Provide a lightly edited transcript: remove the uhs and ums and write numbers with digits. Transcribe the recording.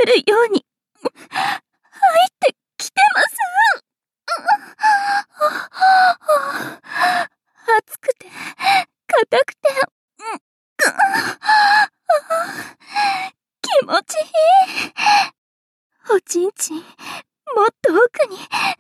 るように入ってきてます。熱くて硬くて気持ちいい。おちんちんもっと奥に